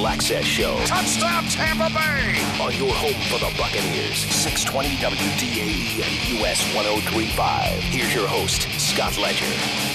All Access Show. Touchdown, Tampa Bay! On your home for the Buccaneers, 620 WDAE and US 103.5. Here's your host, Scott Ledger.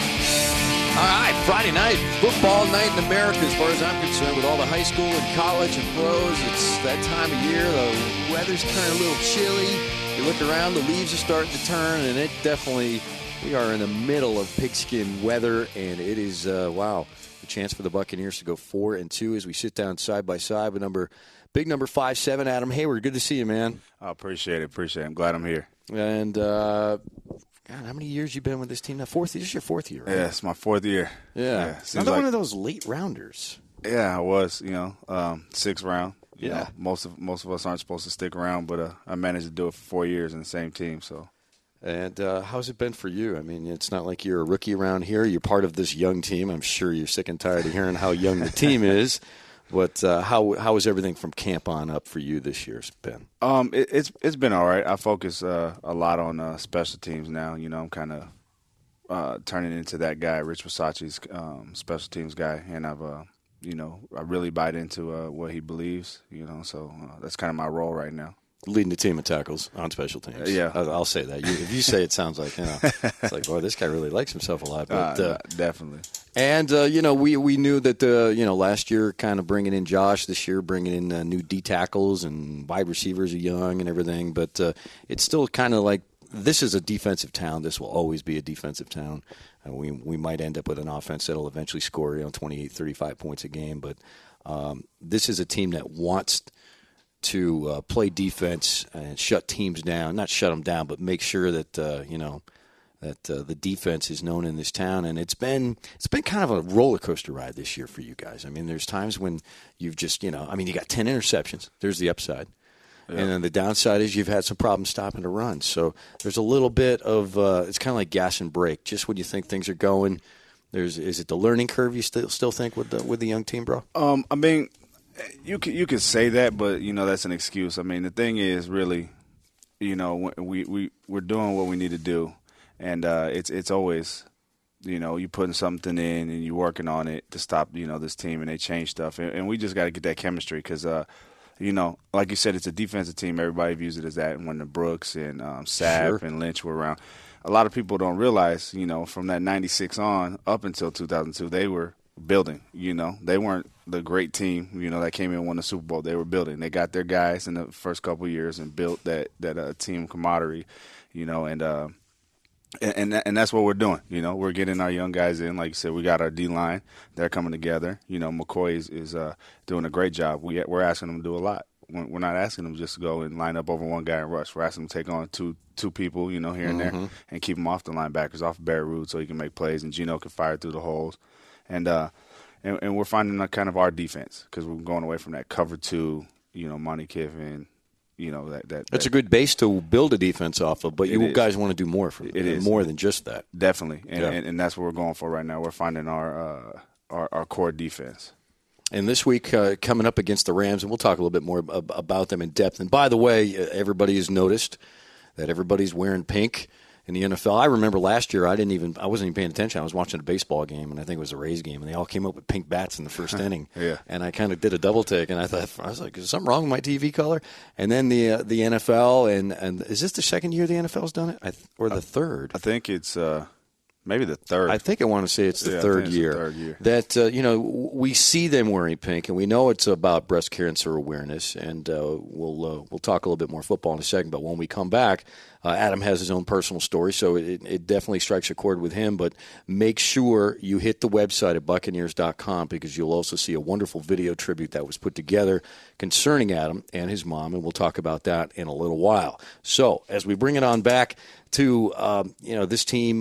All right, Friday night, football night in America as far as I'm concerned, with all the high school and college and pros. It's that time of year. The weather's turning a little chilly. You look around, the leaves are starting to turn, and it definitely, we are in the middle of pigskin weather, and it is, wow, a chance for the Buccaneers to go 4-2 as we sit down side by side with big number 5'7", Adam Hayward. Good to see you, man. I appreciate it. I'm glad I'm here. And, God, how many years you been with this team now? This is your fourth year, right? Yeah, it's my fourth year. Yeah. Another one of those late rounders. Yeah, I was, sixth round. You Yeah. know, most of us aren't supposed to stick around, but I managed to do it for 4 years in the same team. So. And how's it been for you? I mean, it's not like you're a rookie around here. You're part of this young team. I'm sure you're sick and tired of hearing how young the team is. But how is everything from camp on up for you this year been? It's been all right. I focus a lot on special teams now. You know, I'm kind of turning into that guy, Rich Versace's special teams guy, and I really bite into what he believes. So that's kind of my role right now. Leading the team in tackles on special teams. Yeah. I'll say that. If you say it sounds like, it's like, boy, this guy really likes himself a lot. But, definitely. And, we knew that, last year kind of bringing in Josh, this year bringing in new D tackles and wide receivers are young and everything. But it's still kind of like this is a defensive town. This will always be a defensive town. We might end up with an offense that will eventually score 28, 35 points a game. But this is a team that wants to play defense and shut teams down. Not shut them down, but make sure that, that the defense is known in this town. And it's been kind of a roller coaster ride this year for you guys. I mean, there's times when you've just, you got 10 interceptions. There's the upside. Yeah. And then the downside is you've had some problems stopping the run. So there's a little bit of it's kind of like gas and brake. Just when you think things are going, is it the learning curve you still think with the young team, bro? I mean, you could say that, but that's an excuse. I mean, the thing is really, we're doing what we need to do, and it's always, you putting something in and you're working on it to stop this team, and they change stuff, and we just got to get that chemistry because like you said, it's a defensive team. Everybody views it as that. And when the Brooks and Sapp and Lynch were around, a lot of people don't realize, from that 96 on up until 2002, they were building. They weren't the great team, that came in and won the Super Bowl. They were building. They got their guys in the first couple of years and built that team camaraderie, and that's what we're doing. We're getting our young guys in. Like you said, we got our D-line. They're coming together. McCoy is doing a great job. We're asking them to do a lot. We're not asking them just to go and line up over one guy and rush. We're asking them to take on two people, here and there, and keep them off the linebackers, off Barry Root, so he can make plays, and Geno can fire through the holes. And we're finding kind of our defense because we're going away from that cover two, Monty Kiffin, That's a good base to build a defense off of, but you guys want to do more for it. Is more than just that. Definitely, and that's what we're going for right now. We're finding our core defense. And this week, coming up against the Rams, and we'll talk a little bit more about them in depth. And by the way, everybody has noticed that everybody's wearing pink in the NFL. I remember last year I wasn't even paying attention. I was watching a baseball game, and I think it was a Rays game, and they all came up with pink bats in the first inning. Yeah. And I kind of did a double take, and I was like, is something wrong with my TV color? And then the NFL, and is this the second year the NFL's done it, or the third? I think it's maybe the third. I think I want to say it's the third year. The third year. That we see them wearing pink, and we know it's about breast cancer awareness. And we'll talk a little bit more football in a second. But when we come back, Adam has his own personal story, so it definitely strikes a chord with him. But make sure you hit the website at Buccaneers.com because you'll also see a wonderful video tribute that was put together concerning Adam and his mom, and we'll talk about that in a little while. So as we bring it on back to this team.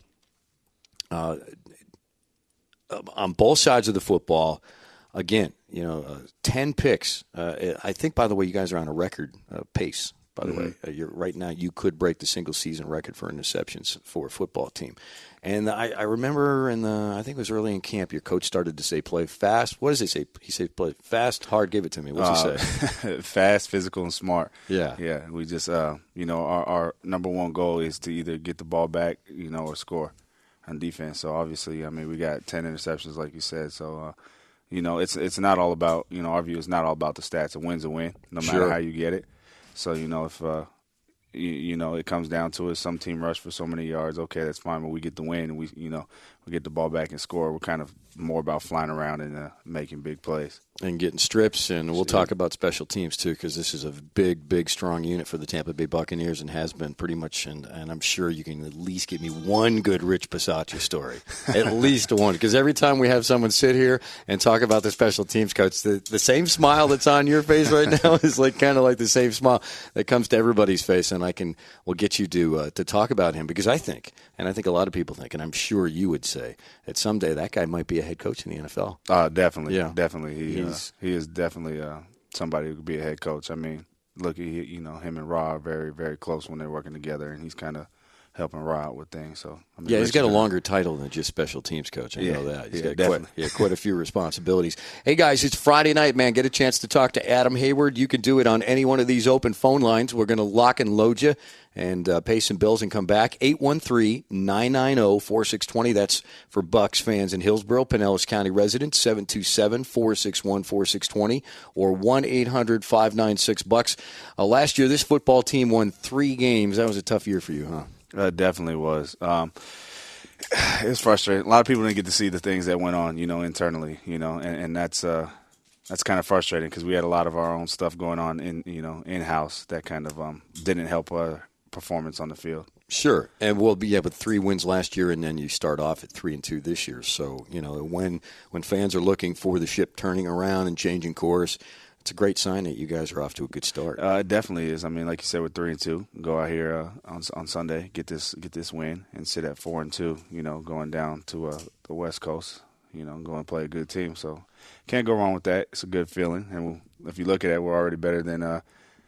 On both sides of the football, again, 10 picks. I think, by the way, you guys are on a record pace. By the way, right now you could break the single season record for interceptions for a football team. And I remember I think it was early in camp, your coach started to say, play fast. What does he say? He said, play fast, hard, give it to me. What's he say? Fast, physical, and smart. Yeah. Yeah. We just, our number one goal is to either get the ball back, or score on defense. So obviously, we got 10 interceptions, like you said. So, you know, it's not all about, you know, our view is not all about the stats. A win's a win, no matter how you get it. So, you know, if you know, it comes down to it. Some team rush for so many yards. Okay, that's fine. But we get the win, and we get the ball back and score. We're kind of more about flying around and making big plays and getting strips. And we'll talk about special teams too, because this is a big, strong unit for the Tampa Bay Buccaneers and has been pretty much. And I'm sure you can at least give me one good Rich Bisaccia story, at least one. Because every time we have someone sit here and talk about the special teams coach, the same smile that's on your face right now is like kind of like the same smile that comes to everybody's face. And we'll get you to talk about him, because I think a lot of people think, and I'm sure you would say, that someday that guy might be a head coach in the NFL. Definitely. Yeah. Definitely. He is definitely somebody who could be a head coach. I mean, look, him and Ra are very, very close when they're working together, and he's kind of helping Ra out with things. So I mean, he's got a longer title than just special teams coach. I know that. He's got quite a few responsibilities. Hey, guys, it's Friday night, man. Get a chance to talk to Adam Hayward. You can do it on any one of these open phone lines. We're going to lock and load you and pay some bills and come back. 813-990-4620. That's for Bucs fans in Hillsborough, Pinellas County residents, 727-461-4620 or 1-800-596-BUCKS. Last year, this football team won 3 games. That was a tough year for you, huh? It definitely was. It's frustrating. A lot of people didn't get to see the things that went on, you know, internally, you know, and that's kind of frustrating because we had a lot of our own stuff going on in-house that kind of didn't help our performance on the field. Sure, and we'll be with 3 wins last year, and then you start off at 3-2 this year. So, you know, when fans are looking for the ship turning around and changing course, it's a great sign that you guys are off to a good start. It definitely is. I mean, like you said, we're 3-2. Go out here on Sunday, get this win, and sit at 4-2. You know, going down to the West Coast. You know, go and play a good team. So can't go wrong with that. It's a good feeling, and if you look at it, we're already better than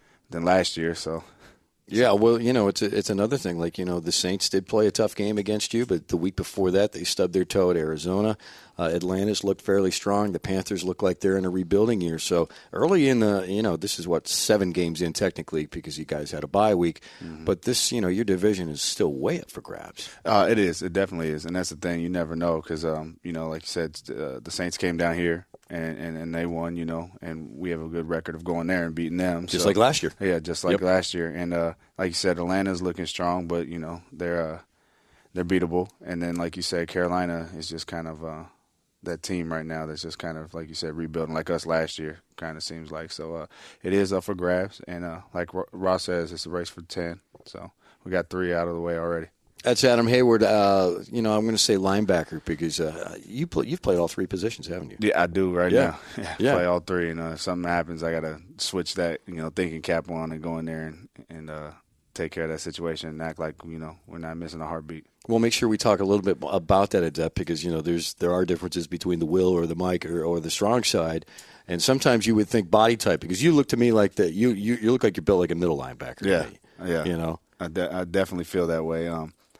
last year. So. Yeah, well, you know, it's another thing. Like, you know, the Saints did play a tough game against you, but the week before that, they stubbed their toe at Arizona. Atlanta's looked fairly strong. The Panthers look like they're in a rebuilding year. So early in the, you know, this is 7 games in technically because you guys had a bye week. Mm-hmm. But this, you know, your division is still way up for grabs. It is. It definitely is. And that's the thing. You never know because, you know, like you said, the Saints came down here. And they won, you know, and we have a good record of going there and beating them. Just like last year. Yeah, just like last year. And like you said, Atlanta's looking strong, but, you know, they're beatable. And then, like you said, Carolina is just kind of that team right now that's just kind of, like you said, rebuilding like us last year, kind of seems like. So it is up for grabs. And like Ross says, it's a race for 10. So we got 3 out of the way already. That's Adam Hayward. You know, I'm going to say linebacker because you've played all 3 positions, haven't you? Yeah, I do now. Yeah. Play all 3. And if something happens, I got to switch that, you know, thinking cap on and go in there and take care of that situation and act like, you know, we're not missing a heartbeat. We'll make sure we talk a little bit about that at depth because, you know, there are differences between the Will or the Mike or the strong side. And sometimes you would think body type because you look to me like that. You look like you're built like a middle linebacker. Yeah. You know, I definitely feel that way.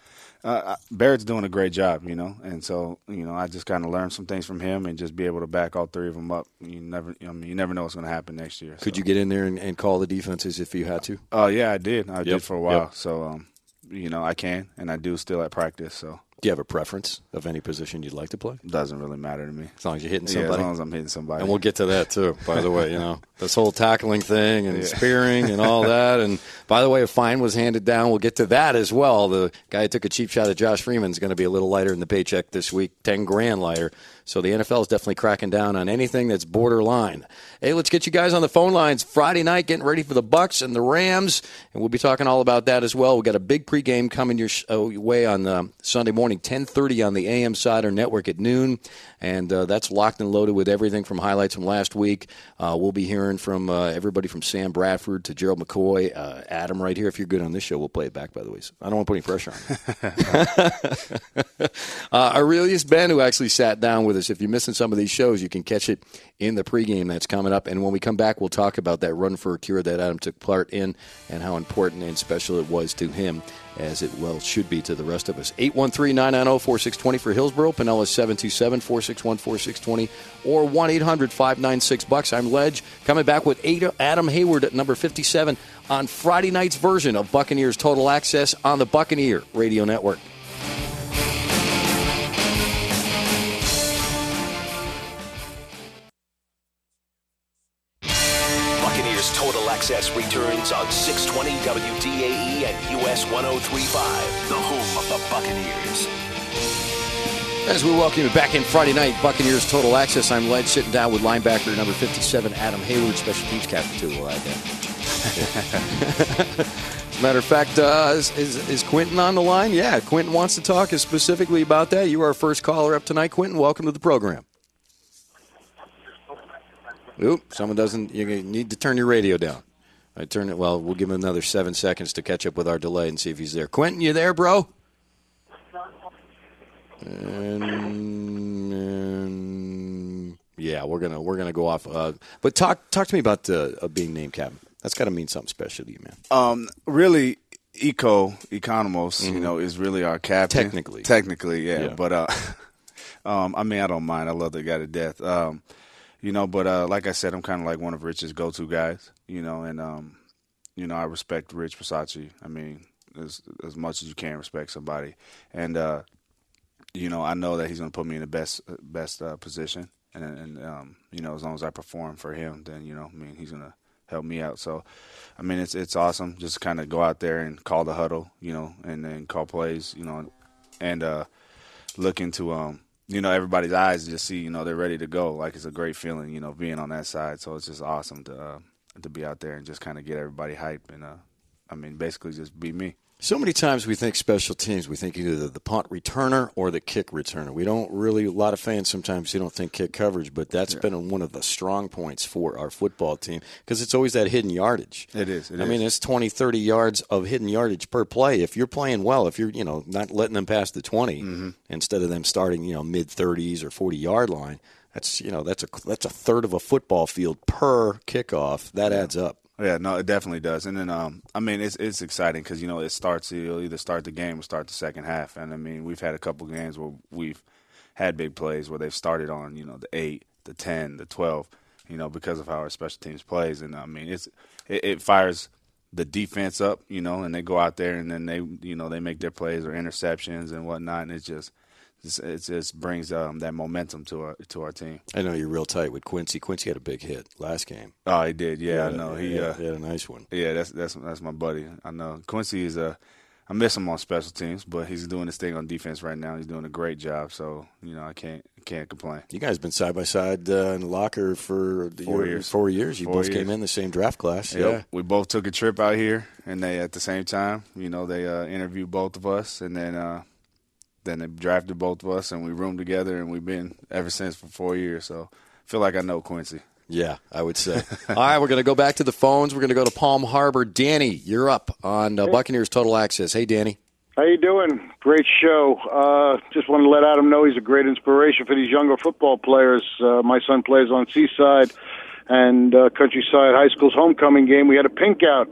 Barrett's doing a great job, you know, and so, you know, I just kind of learned some things from him and just be able to back all 3 of them up. You never know what's going to happen next year. Could you get in there and call the defenses if you had to? Yeah, I did. I did for a while. Yep. So, you know, I can, and I do still at practice. So. Do you have a preference of any position you'd like to play? Doesn't really matter to me. As long as you're hitting somebody? Yeah, as long as I'm hitting somebody. And we'll get to that, too, by the way. You know, this whole tackling thing and spearing and all that. And, by the way, a fine was handed down. We'll get to that as well. The guy who took a cheap shot at Josh Freeman is going to be a little lighter in the paycheck this week, $10,000 lighter. So the NFL is definitely cracking down on anything that's borderline. Hey, let's get you guys on the phone lines. Friday night, getting ready for the Bucs and the Rams, and we'll be talking all about that as well. We've got a big pregame coming your way on Sunday morning, 10:30 on the AM Sider Network at noon, and that's locked and loaded with everything from highlights from last week. We'll be hearing from everybody from Sam Bradford to Gerald McCoy, Adam right here. If you're good on this show, we'll play it back, by the way. So I don't want to put any pressure on you. Aurelius Ben, who actually sat down with us. If you're missing some of these shows, you can catch it in the pregame that's coming up. And when we come back, we'll talk about that run for a cure that Adam took part in and how important and special it was to him, as it well should be to the rest of us. 813-990-4620 for Hillsborough, Pinellas 727-461-4620, or 1-800-596-BUCKS. I'm Ledge, coming back with Adam Hayward at number 57 on Friday night's version of Buccaneers Total Access on the Buccaneer Radio Network. Access returns on 620 WDAE and US 103.5, the home of the Buccaneers. As we welcome you back in Friday night, Buccaneers Total Access. I'm Led, sitting down with linebacker number 57, Adam Hayward, special teams captain, too. We'll add that. As a matter of fact, is Quentin on the line? Yeah, Quentin wants to talk specifically about that. You are our first caller up tonight. Quentin, welcome to the program. Oop, someone doesn't. You need to turn your radio down. I turn it. Well, we'll give him another 7 seconds to catch up with our delay and see if he's there. Quentin, you there, bro? And yeah, we're gonna go off. But talk to me about being named captain. That's got to mean something special to you, man. Really, Economos, is really our captain. Technically, yeah. But I mean, I don't mind. I love the guy to death. But like I said, I'm kind of like one of Rich's go-to guys. And I respect Rich Versace. I mean, as much as you can respect somebody, and I know that he's going to put me in the best position, and as long as I perform for him, then he's going to help me out. So, I mean, it's awesome. Just kind of go out there and call the huddle, and then call plays, and look into everybody's eyes to just see they're ready to go. Like, it's a great feeling, being on that side. So it's just awesome to be out there and just kind of get everybody hyped and basically just be me. So many times we think special teams, we think either the punt returner or the kick returner. We don't really, a lot of fans sometimes, they don't think kick coverage, but that's been one of the strong points for our football team because it's always that hidden yardage. It is. I mean, it's 20, 30 yards of hidden yardage per play. If you're playing well, if you're, not letting them pass the 20 instead of them starting, mid-30s or 40-yard line, that's a third of a football field per kickoff. That adds up. Yeah, no, it definitely does. And then, it's exciting because, it starts, you'll either start the game or start the second half. And, we've had a couple games where we've had big plays where they've started on, the 8, the 10, the 12, because of how our special teams plays. And, it fires the defense up, and they go out there and then they make their plays or interceptions and whatnot. And it just brings that momentum to our team. I know you're real tight with Quincy. Quincy had a big hit last game. Oh, he did. Yeah, I know. He had a nice one. Yeah, that's my buddy. I know Quincy is I miss him on special teams, but he's doing his thing on defense right now. He's doing a great job. So I can't complain. You guys been side by side in the locker for 4 years. 4 years. You both came in the same draft class. Yep. Yeah, we both took a trip out here, and they at the same time. They interviewed both of us, and then they drafted both of us, and we roomed together, and we've been ever since for 4 years. So I feel like I know Quincy. Yeah, I would say. All right, we're going to go back to the phones. We're going to go to Palm Harbor. Danny, you're up on Buccaneers Total Access. Hey, Danny. How you doing? Great show. Just wanted to let Adam know he's a great inspiration for these younger football players. My son plays on Seaside and Countryside High School's homecoming game. We had a pink out,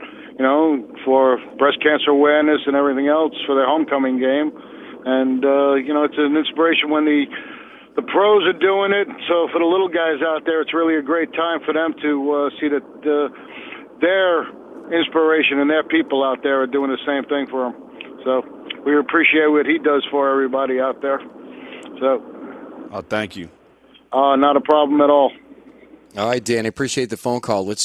for breast cancer awareness and everything else for their homecoming game. And, it's an inspiration when the pros are doing it. So for the little guys out there, it's really a great time for them to see that their inspiration and their people out there are doing the same thing for them. So we appreciate what he does for everybody out there. So. Oh, thank you. Not a problem at all. All right, Danny, appreciate the phone call. Let's,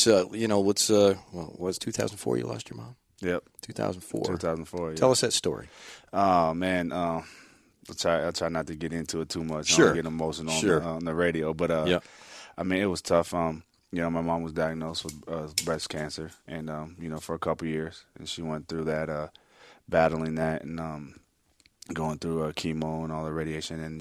was 2004 you lost your mom? Yep. 2004, yeah. Tell us that story. Oh, man. I'll try not to get into it too much. Sure. I don't get emotional on the radio. But, it was tough. My mom was diagnosed with breast cancer, and, for a couple years. And she went through that, battling that and going through chemo and all the radiation. And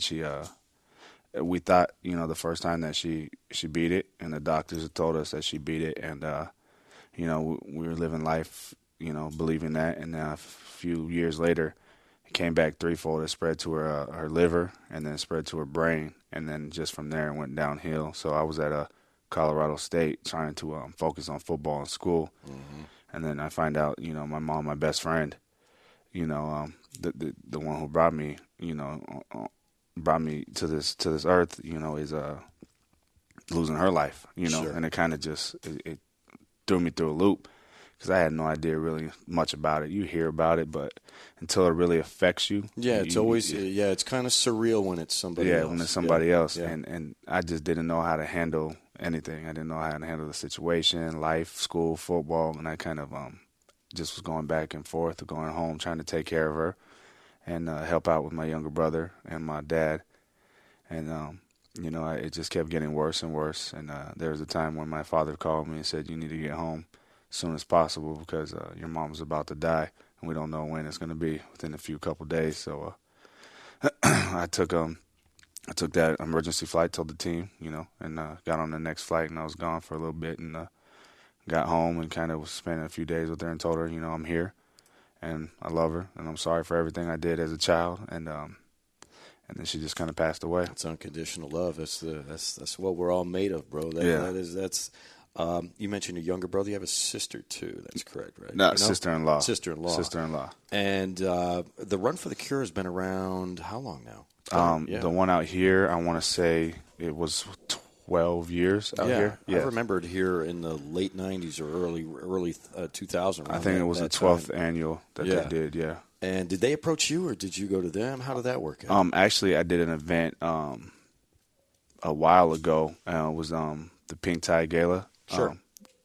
we thought, the first time that she beat it, and the doctors had told us that she beat it. And, we were living life, believing that. And a few years later, it came back threefold. It spread to her liver, and then it spread to her brain. And then just from there, it went downhill. So I was at Colorado State trying to focus on football in school. Mm-hmm. And then I find out, my mom, my best friend, the one who brought me, brought me to this earth, is losing her life, Sure. And it kind of just it threw me through a loop because I had no idea really much about it. You hear about it, but until it really affects you, it's always it's kind of surreal when it's somebody else. When it's somebody else, and I just didn't know how to handle anything. I didn't know how to handle the situation, life, school, football, and I kind of just was going back and forth, going home, trying to take care of her and help out with my younger brother and my dad. And, it just kept getting worse and worse. And there was a time when my father called me and said, you need to get home as soon as possible because your mom's about to die, and we don't know when it's going to be, within a couple days. So I took that emergency flight, told the team, and got on the next flight, and I was gone for a little bit and got home and kind of was spending a few days with her and told her, I'm here and I love her and I'm sorry for everything I did as a child. And then she just kind of passed away. It's unconditional love. That's what we're all made of, bro. That's. You mentioned your younger brother. You have a sister too. That's correct, right? No, sister-in-law. Sister-in-law. And the Run for the Cure has been around how long now? The one out here, I want to say it was 12 years out here. Yeah, I remember it here in the late 90s or early 2000. I think it was the 12th annual that they did, yeah. And did they approach you or did you go to them? How did that work out? Actually, I did an event a while ago. It was the Pink Tie Gala. Sure.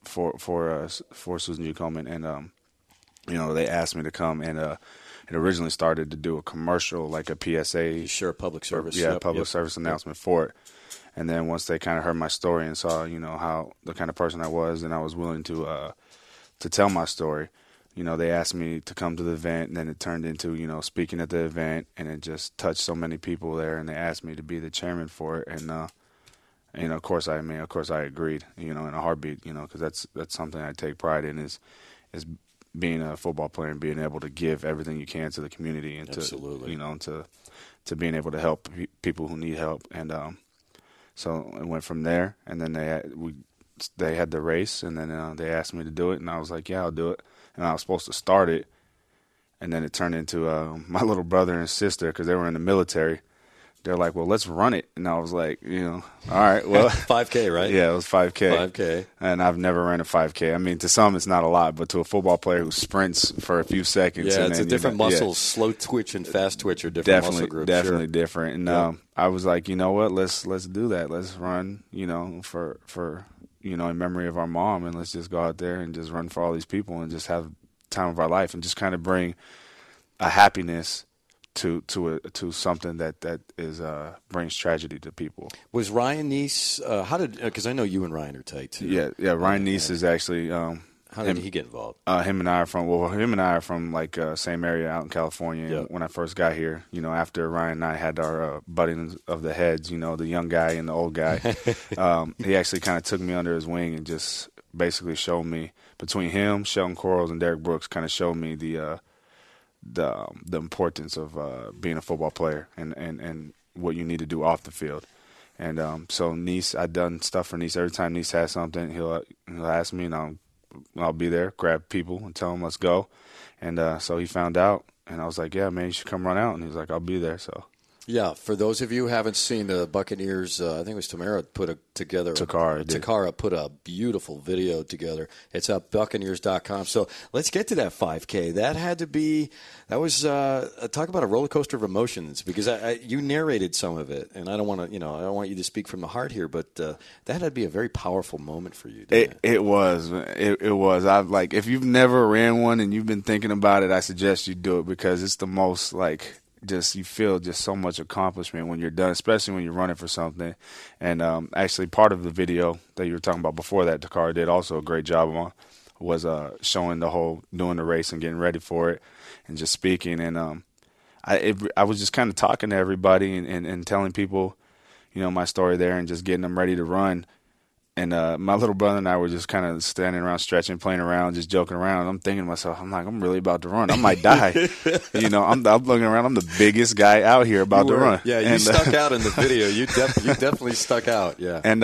For Susan G. Komen. And, they asked me to come and it originally started to do a commercial, like a PSA. Sure, public service. Public service announcement for it. And then once they kind of heard my story and saw, how the kind of person I was, and I was willing to tell my story, they asked me to come to the event, and then it turned into, speaking at the event, and it just touched so many people there, and they asked me to be the chairman for it. And, of course I agreed, in a heartbeat, because that's something I take pride in is being a football player and being able to give everything you can to the community and Absolutely. to being able to help people who need help. And so it went from there, and then they had the race, and then they asked me to do it, and I was like, yeah, I'll do it. And I was supposed to start it, and then it turned into my little brother and sister, because they were in the military. They're like, well, let's run it. And I was like, all right, well. 5K, right? Yeah, it was 5K. 5K. And I've never ran a 5K. I mean, to some it's not a lot, but to a football player who sprints for a few seconds. Yeah, it's a different muscles. Yeah. Slow twitch and fast twitch are different muscle groups. Definitely different. And I was like, you know what, let's do that. Let's run, for in memory of our mom, and let's just go out there and just run for all these people and just have the time of our life and just kind of bring a happiness to something that is brings tragedy to people. Was Ryan Neese? Because I know you and Ryan are tight too. Yeah. Ryan Neese is actually. How did he get involved? Him and I are from like same area out in California. Yep. When I first got here, after Ryan and I had our butting of the heads, the young guy and the old guy, he actually kind of took me under his wing and just basically showed me, between him, Sheldon Quarles, and Derek Brooks, kind of showed me the importance of being a football player and what you need to do off the field. And so Neese, I've done stuff for Neese. Every time Neese has something, he'll ask me, and I'll be there, grab people, and tell them let's go. And so he found out, and I was like, yeah, man, you should come run out. And he was like, I'll be there. So. Yeah, for those of you who haven't seen the Buccaneers, I think it was Takara put a beautiful video together. It's at Buccaneers.com. So let's get to that 5K. That was talk about a roller coaster of emotions, because you narrated some of it, and I don't want you to speak from the heart here, but that had to be a very powerful moment for you. It was. If you've never ran one and you've been thinking about it, I suggest you do it, because it's the most you feel just so much accomplishment when you're done, especially when you're running for something. And actually, part of the video that you were talking about before that, Takara did also a great job on, was showing the whole doing the race and getting ready for it, and just speaking. And I was just kind of talking to everybody and telling people, my story there, and just getting them ready to run. And my little brother and I were just kind of standing around, stretching, playing around, just joking around. I'm thinking to myself, I'm really about to run. I might die. I'm looking around. I'm the biggest guy out here about to run. Yeah, you stuck out in the video. You definitely stuck out. Yeah. And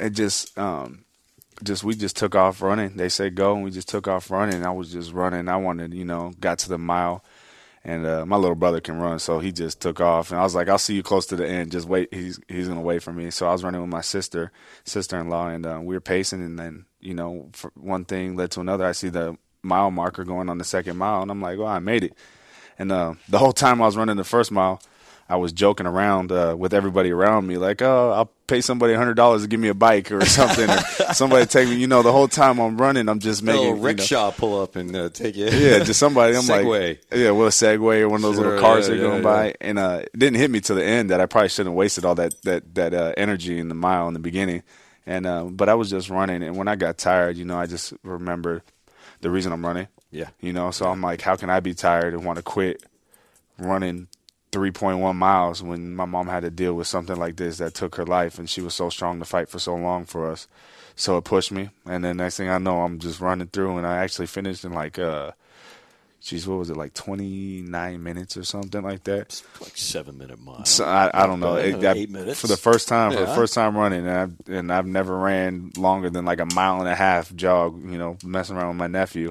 we just took off running. They said go, and we just took off running. I was just running. I wanted, got to the mile. And my little brother can run, so he just took off. And I was like, I'll see you close to the end. Just wait. He's going to wait for me. So I was running with my sister-in-law, and we were pacing. And then, for one thing led to another. I see the mile marker going on the second mile, and I'm like, I made it. And the whole time I was running the first mile, I was joking around with everybody around me, like, oh, I'll pay somebody $100 to give me a bike or something. Or somebody take me, the whole time I'm running, I'm just making a rickshaw pull up and take you. Yeah, just somebody. I'm Segway. Like, yeah, well, a Segway or one of those little cars they're going by. And it didn't hit me to the end that I probably shouldn't have wasted all that energy in the mile in the beginning. And but I was just running, and when I got tired, I just remembered the reason I'm running. Yeah. So I'm like, how can I be tired and want to quit running 3.1 miles when my mom had to deal with something like this that took her life, and she was so strong to fight for so long for us. So it pushed me, and then next thing I know, I'm just running through, and I actually finished in like, what was it, like 29 minutes or something like that? It's like 7-minute mile. So I don't know. 8 minutes. For the first time running, and I've never ran longer than like a mile and a half jog, messing around with my nephew.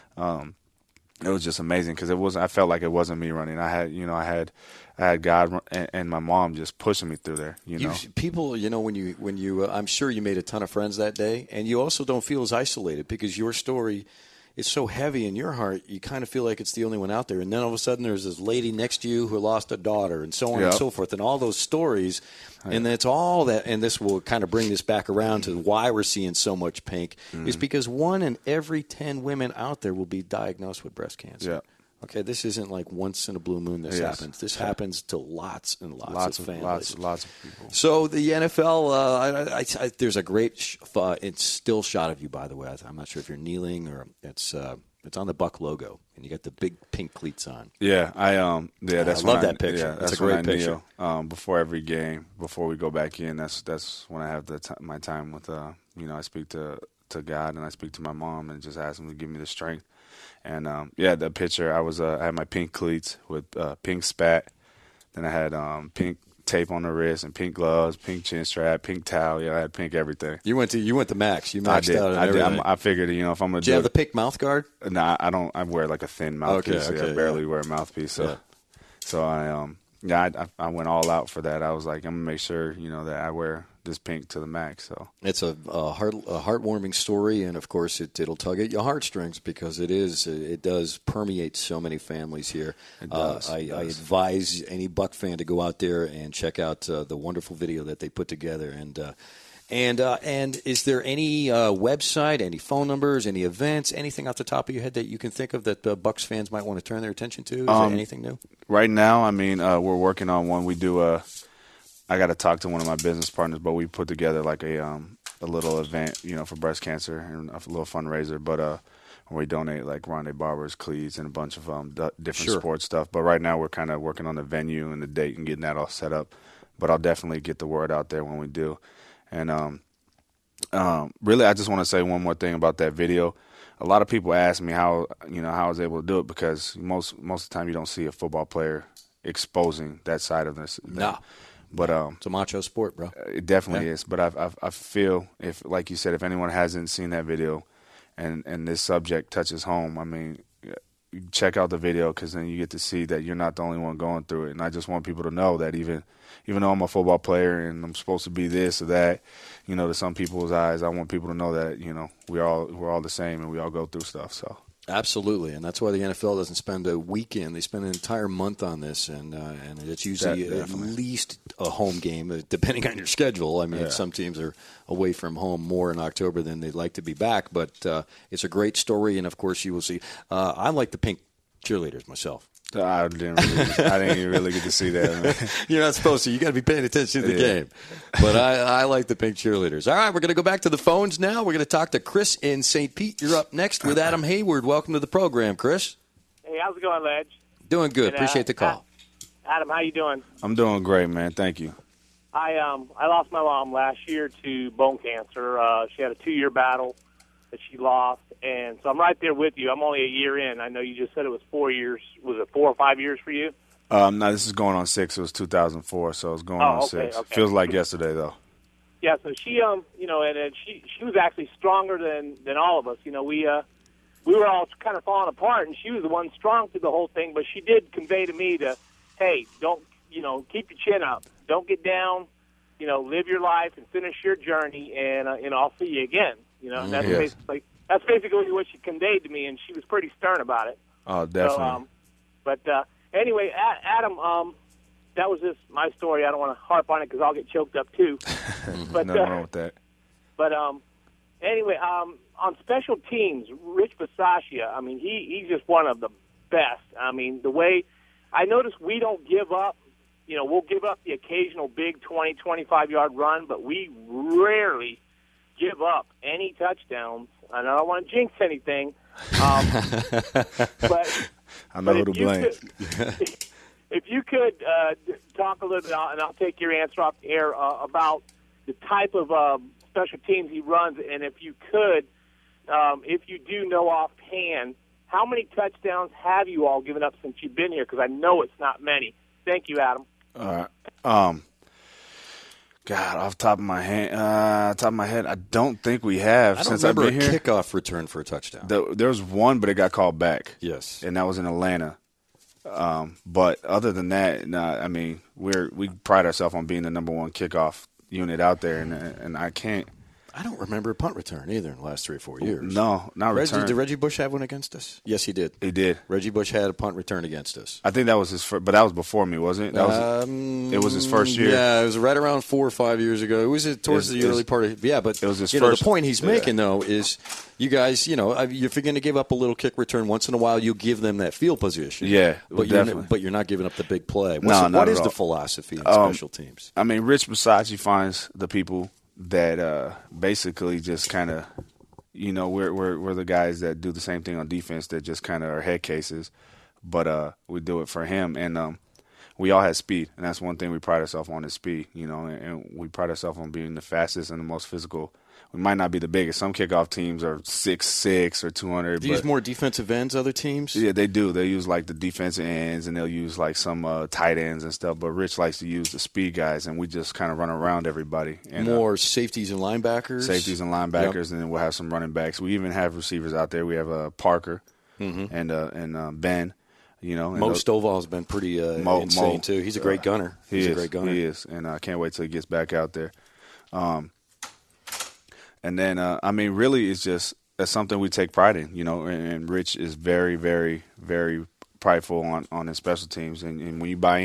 It was just amazing because I felt like it wasn't me running. I had God and my mom just pushing me through there. People, when you, I'm sure you made a ton of friends that day, and you also don't feel as isolated because your story is so heavy in your heart. You kind of feel like it's the only one out there, and then all of a sudden there's this lady next to you who lost a daughter, and so on and so forth, and all those stories. And it's all that, and this will kind of bring this back around to why we're seeing so much pink, is because 1 in every 10 women out there will be diagnosed with breast cancer. Yeah. Okay, this isn't like once in a blue moon this happens. This happens to lots and lots of families. Lots of people. So the NFL, there's a great still shot of you, by the way. I'm not sure if you're kneeling or it's on the Buck logo, and you got the big pink cleats on. Yeah, that's I love that picture. Yeah, that's a great picture. Before every game, before we go back in, that's when I have my time with I speak to God and I speak to my mom and just ask him to give me the strength. And the picture, I had my pink cleats with pink spat. Then I had pink tape on the wrist and pink gloves, pink chin strap, pink towel. Yeah, I had pink everything. You went to max. You maxed out. I did. I figured, if I'm gonna do you have the pink mouth guard? No, I don't. I wear like a thin mouthpiece. Okay, I barely wear a mouthpiece. So I went all out for that. I was like, I'm gonna make sure that I wear this pink to the max. So it's a heartwarming story, and of course it'll tug at your heartstrings because it does permeate so many families here. It does. I advise any Buck fan to go out there and check out the wonderful video that they put together. And is there any website, any phone numbers, any events, anything off the top of your head that you can think of that Bucks fans might want to turn their attention to? Is there anything new? Right now, we're working on one. We do I got to talk to one of my business partners, but we put together like a little event, for breast cancer and a little fundraiser. But where we donate like Rondé Barber's cleats and a bunch of different sports stuff. But right now we're kind of working on the venue and the date and getting that all set up. But I'll definitely get the word out there when we do. And really, I just want to say one more thing about that video. A lot of people ask me how I was able to do it because most of the time you don't see a football player exposing that side of this. No. But it's a macho sport, bro. It definitely is. But I feel if, like you said, if anyone hasn't seen that video, and this subject touches home, check out the video because then you get to see that you're not the only one going through it. And I just want people to know that even though I'm a football player and I'm supposed to be this or that, to some people's eyes, I want people to know that we're all the same and we all go through stuff. So. Absolutely, and that's why the NFL doesn't spend a weekend. They spend an entire month on this, and it's usually at least a home game, depending on your schedule. Some teams are away from home more in October than they'd like to be back, but it's a great story, and of course you will see. I like the pink cheerleaders myself. I didn't even really get to see that. You're not supposed to. You got to be paying attention to the game. But I like the pink cheerleaders. All right, we're going to go back to the phones now. We're going to talk to Chris in St. Pete. You're up next with Adam Hayward. Welcome to the program, Chris. Hey, how's it going, Ledge? Doing good. And, Appreciate the call. Adam, how you doing? I'm doing great, man. Thank you. I lost my mom last year to bone cancer. She had a 2-year battle that she lost, and so I'm right there with you. I'm only a year in. I know you just said it was 4 years. Was it 4 or 5 years for you? No, this is going on 6. It was 2004, so it's going on 6. Okay. Feels like yesterday, though. Yeah, so she, and she was actually stronger than all of us. We were all kind of falling apart, and she was the one strong through the whole thing. But she did convey to me hey, don't, keep your chin up, don't get down, live your life and finish your journey, and I'll see you again. And that's basically what she conveyed to me, and she was pretty stern about it. Oh, definitely. So, anyway, Adam, that was just my story. I don't want to harp on it because I'll get choked up too. But nothing wrong with that. But anyway, on special teams, Rich Bisaccia, I mean, he's just one of the best. I mean, the way I notice we don't give up. You know, we'll give up the occasional big 20, 25-yard run, but we rarely give up any touchdowns. And I don't want to jinx anything. But I know who to blame. If you could talk a little bit, and I'll take your answer off the air, about the type of special teams he runs, and if you could, if you do know offhand, how many touchdowns have you all given up since you've been here? Because I know it's not many. Thank you, Adam. All right. God, off the top of my head, I don't think we have since I've been here. I don't remember a kickoff return for a touchdown. There was one, but it got called back. Yes, and that was in Atlanta. But other than that, I mean, we pride ourselves on being the number one kickoff unit out there, and I can't. I don't remember a punt return either in the last 3 or 4 years. No, not return. Did Reggie Bush have one against us? Yes, he did. He did. Reggie Bush had a punt return against us. I think that was his first, but that was before me, wasn't it? It was his first year. Yeah, it was right around 4 or 5 years ago. It was towards the early part of but it was his first. The point he's making, though, is you guys, if you're going to give up a little kick return once in a while, you give them that field position. Yeah, but you're not giving up the big play. What is the philosophy in special teams? I mean, Rich Bisaccia finds the people that basically just kind of, we're the guys that do the same thing on defense that just kind of are head cases, but we do it for him. And we all have speed, and that's one thing we pride ourselves on is speed, and we pride ourselves on being the fastest and the most physical. We might not be the biggest. Some kickoff teams are 6'6" or 200. Do you use more defensive ends, other teams? Yeah, they do. They use like the defensive ends, and they'll use like some tight ends and stuff. But Rich likes to use the speed guys, and we just kind of run around everybody. And, more safeties and linebackers? Safeties and linebackers, and then we'll have some running backs. We even have receivers out there. We have Parker and Ben. Mo Stovall has been pretty insane, too. He's a great gunner. He's a great gunner. He is, and I can't wait till he gets back out there. And then, really, that's something we take pride in, and Rich is very, very, very prideful on his special teams. And when you buy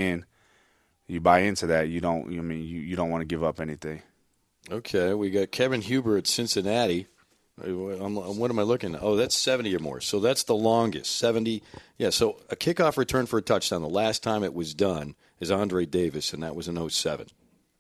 into that, you don't want to give up anything. Okay, we got Kevin Huber at Cincinnati. What am I looking at? Oh, that's 70 or more. So that's the longest, 70. Yeah, so a kickoff return for a touchdown, the last time it was done is Andre Davis, and that was in 07.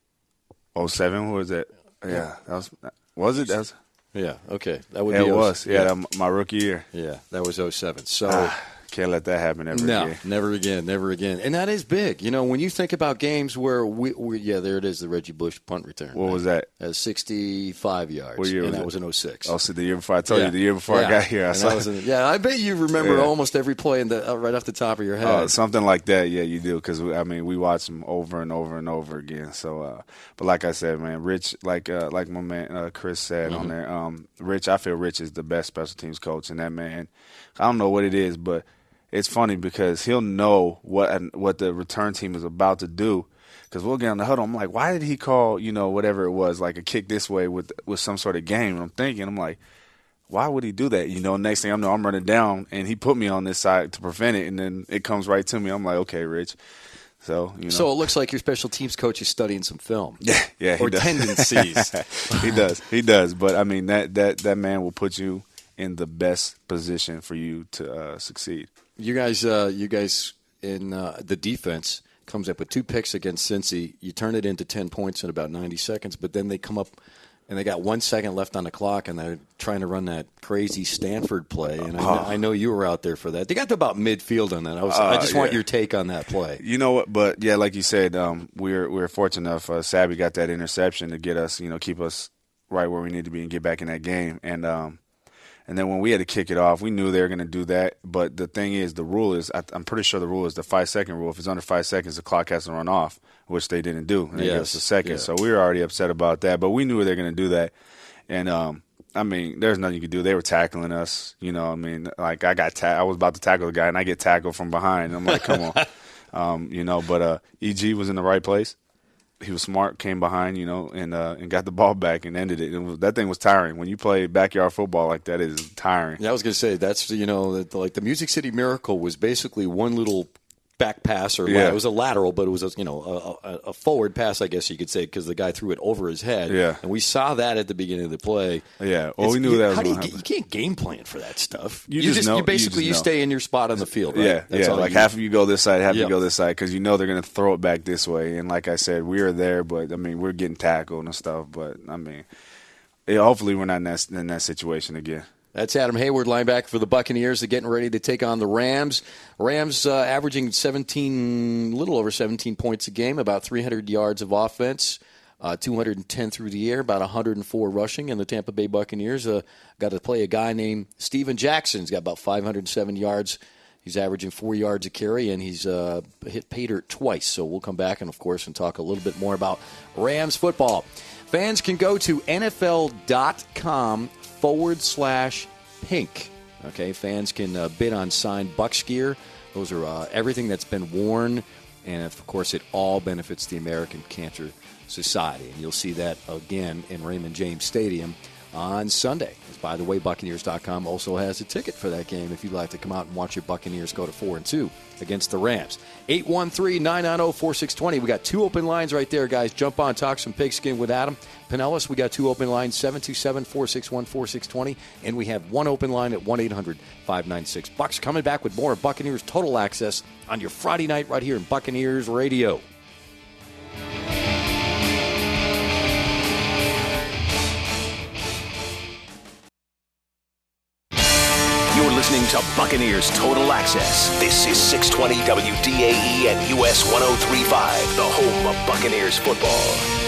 07? Who was that? Yeah, Was it? Yeah, okay. That would be it was. Yeah, my rookie year. Yeah, that was 07. So can't let that happen ever again. No, never again. And that is big. When you think about games where we there it is, the Reggie Bush punt return. What was that? 65 yards. What year was that? That was in 06. Oh, so the year before. I told you the year before I got here. I bet you remember almost every play right off the top of your head. Something like that, yeah, you do. Because, we watch them over and over and over again. So, but like I said, man, Rich, like my man Chris said on there, Rich, I feel Rich is the best special teams coach. And that man, I don't know what it is, but it's funny because he'll know what the return team is about to do. Because we'll get on the huddle. I'm like, why did he call, whatever it was, like a kick this way with some sort of game? And I'm thinking, I'm like, why would he do that? Next thing I know, I'm running down, and he put me on this side to prevent it, and then it comes right to me. I'm like, okay, Rich. So, So it looks like your special teams coach is studying some film. Yeah. Or tendencies. He does. But, that man will put you in the best position for you to succeed. You guys in the defense comes up with 2 picks against Cincy. You turn it into 10 points in about 90 seconds, but then they come up and they got 1 second left on the clock, and they're trying to run that crazy Stanford play. And I know you were out there for that. They got to about midfield on that. I just want your take on that play. You know what? But yeah, like you said, we're fortunate enough. Sabby got that interception to get us, keep us right where we need to be and get back in that game. And then when we had to kick it off, we knew they were going to do that. But the thing is, the rule is, I'm pretty sure the rule is the 5-second rule. If it's under 5 seconds, the clock has to run off, which they didn't do. And they gave us a second. Yeah. So we were already upset about that. But we knew they were going to do that. And, there's nothing you could do. They were tackling us. Like I was about to tackle the guy, and I get tackled from behind. I'm like, come on. But EG was in the right place. He was smart, came behind, and got the ball back and ended it. That thing was tiring. When you play backyard football like that, it is tiring. Yeah, I was going to say, that's, like the Music City Miracle was basically one little back pass, or it was a lateral, but it was a forward pass, I guess you could say, because the guy threw it over his head. Yeah. And we saw that at the beginning of the play. Yeah, well, we knew that was going to happen. You can't game plan for that stuff. You basically stay in your spot on the field, right? Yeah, like half of you go this side, half of you go this side, because you know they're going to throw it back this way. And like I said, we were there, but, I mean, we're getting tackled and stuff. But, I mean, hopefully we're not in that situation again. That's Adam Hayward, linebacker for the Buccaneers. They're getting ready to take on the Rams. Rams averaging a little over 17 points a game, about 300 yards of offense, 210 through the air, about 104 rushing. And the Tampa Bay Buccaneers got to play a guy named Steven Jackson. He's got about 507 yards. He's averaging 4 yards a carry, and he's hit pay dirt twice. So we'll come back and talk a little bit more about Rams football. Fans can go to NFL.com/pink. Okay, fans can bid on signed Bucs gear. Those are everything that's been worn, and of course, it all benefits the American Cancer Society. And you'll see that again in Raymond James Stadium on Sunday. By the way, Buccaneers.com also has a ticket for that game if you'd like to come out and watch your Buccaneers go to 4-2 against the Rams. 813-990-4620. We got 2 open lines right there, guys. Jump on, talk some pigskin with Adam Pinellas. We got 2 open lines, 727-461-4620, and we have 1 open line at 1-800-596-BUCKS. Coming back with more of Buccaneers Total Access on your Friday night right here in Buccaneers Radio. You're listening to Buccaneers Total Access. This is 620 WDAE and US 1035, the home of Buccaneers football.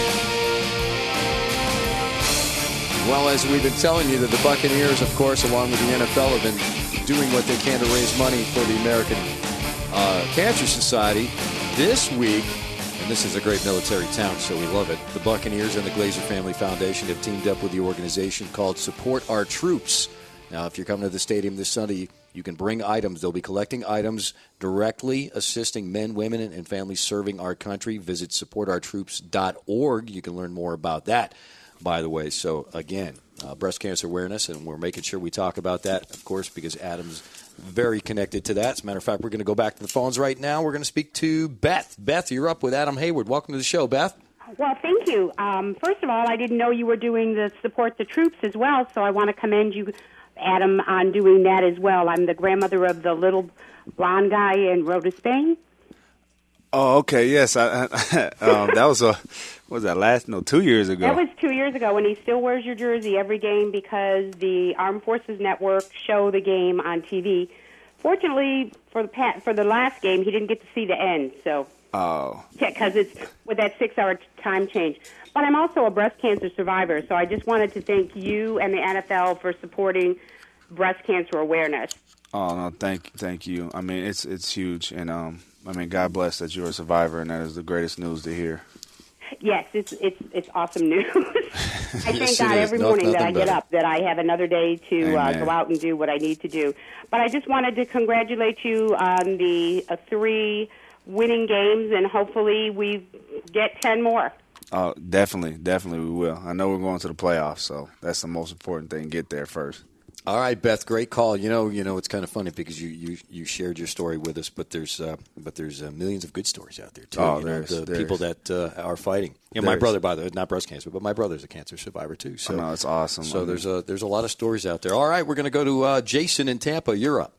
Well, as we've been telling you, that the Buccaneers, of course, along with the NFL, have been doing what they can to raise money for the American Cancer Society. This week, and this is a great military town, so we love it, the Buccaneers and the Glazer Family Foundation have teamed up with the organization called Support Our Troops. Now, if you're coming to the stadium this Sunday, you can bring items. They'll be collecting items directly assisting men, women, and families serving our country. Visit supportourtroops.org. You can learn more about that, by the way. So, again, breast cancer awareness, and we're making sure we talk about that, of course, because Adam's very connected to that. As a matter of fact, we're going to go back to the phones right now. We're going to speak to Beth. Beth, you're up with Adam Hayward. Welcome to the show, Beth. Well, thank you. First of all, I didn't know you were doing the Support the Troops as well, so I want to commend you, Adam, on doing that as well. I'm the grandmother of the little blonde guy in Road to Spain. Oh, okay, yes. That was 2 years ago. That was 2 years ago, and he still wears your jersey every game because the Armed Forces Network show the game on TV. Fortunately, for the last game, he didn't get to see the end. So, because it's with that 6-hour time change. But I'm also a breast cancer survivor, so I just wanted to thank you and the NFL for supporting breast cancer awareness. Oh no, thank you. I mean, it's huge, and I mean, God bless that you're a survivor, and that is the greatest news to hear. Yes, it's awesome news. I thank God every morning that I get up that I have another day to go out and do what I need to do. But I just wanted to congratulate you on the 3 winning games, and hopefully we get 10 more. Oh, definitely we will. I know we're going to the playoffs, so that's the most important thing. Get there first. All right, Beth, great call. You know, it's kind of funny because you shared your story with us, but there's millions of good stories out there too. Oh, the people that are fighting. My brother, by the way, not breast cancer, but my brother's a cancer survivor too. So no, it's awesome. So there's a lot of stories out there. All right, we're going to go to Jason in Tampa. You're up.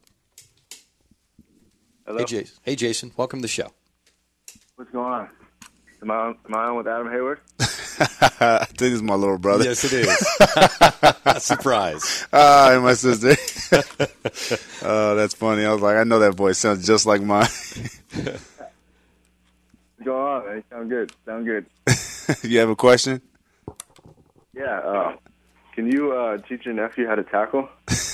Hello. Hey, Jason. Welcome to the show. What's going on? Am I on with Adam Hayward? I think it's my little brother. Yes, it is. Surprise. And my sister. Oh, that's funny. I was like, I know that voice sounds just like mine. What's going on, man? You sound good. You have a question? Yeah. Can you teach your nephew how to tackle?